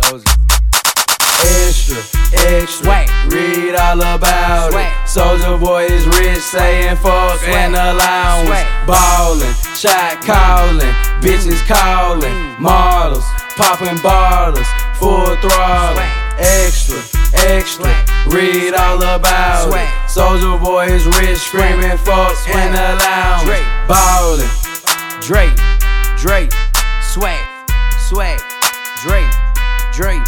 Soldier. Extra, extra, read all about it. Soldier Boy is rich, saying fuck and allowance. Ballin', shot callin', bitches callin', models, poppin' bottles, full throttle. Extra, extra, read all about it. Soldier Boy is rich, screaming fuck and allowance. Ballin', Drake, Drake, swag, swag, Drake, Drake.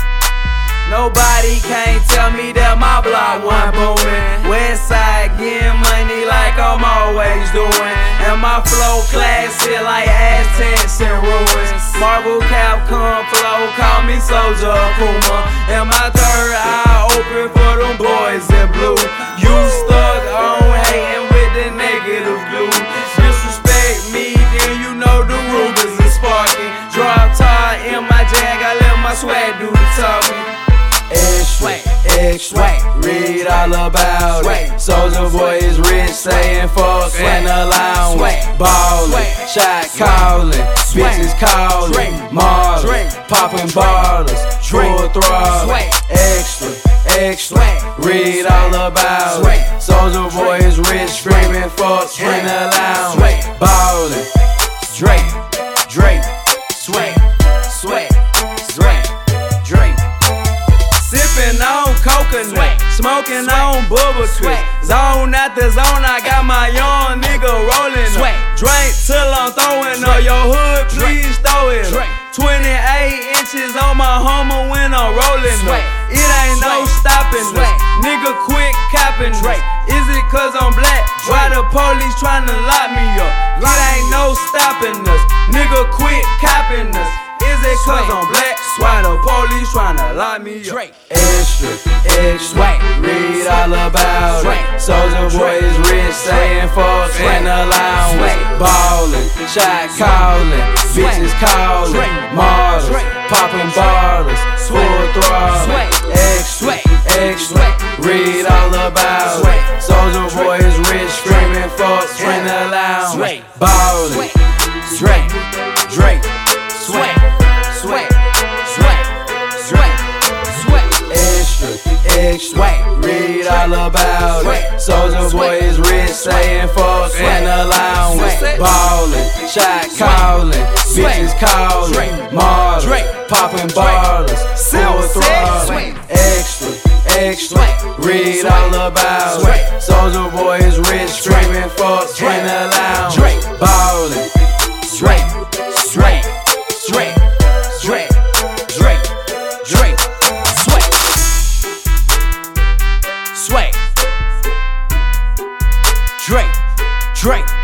Nobody can't tell me that my block wasn't booming. Westside getting money like I'm always doing. And my flow classy like Aztecs and ruins. Marble cap come flow, call me Soldier Akuma. And my third eye open for them boys in blue. You stuck on hating with the negative glue. Disrespect me, then you know the Rubens is sparking. Drop top in my jag, I let my swag do the talking. Extra, extra, read all about it. Soldier Boy is rich, saying fuck and allowance. Ballin', shot callin', bitches callin', models, poppin' bottles, full throttle. Extra, extra, read all about it. Soldier Boy is rich, screaming fuck and allowance. Ballin', Drake, Drake, swag, swag, Drake, Drake. Sippin' on coconut, smoking on bubble tea. Zone after zone, I got my young nigga rollin' up. Drink till I'm throwing up. Your hood, please throw it up. 28 inches on my Hummer when I'm rollin' up. It ain't no stopping us. Nigga quit capping us. Is it cause I'm black? Why the police tryna lock me up? It ain't no stopping us. Nigga quit capping us. Is it cause I'm black? Why the police tryna lock me up? Extra, extra, read all about it. Soldier Boy is rich, saying fuck and allowance. Ballin', shot callin', bitches callin', models, poppin' bottles, full throttle. Extra, extra, read all about it. Soldier Boy is rich, screaming fuck and allowance. Ballin', Drake, Drake, swag, swag, swag, swag, swag. Extra, extra, read all about it. Soldier Boy is rich, saying fuck and allowance. Ballin', shot callin', bitches callin', models, poppin' bottles, full throttle. Extra, extra, read all about it. Soldier Boy is rich, screaming fuck and allowance. Ballin', Drake, Drake, Drake, Drake, Drake, Drake, swag, swag, Drake, Drake.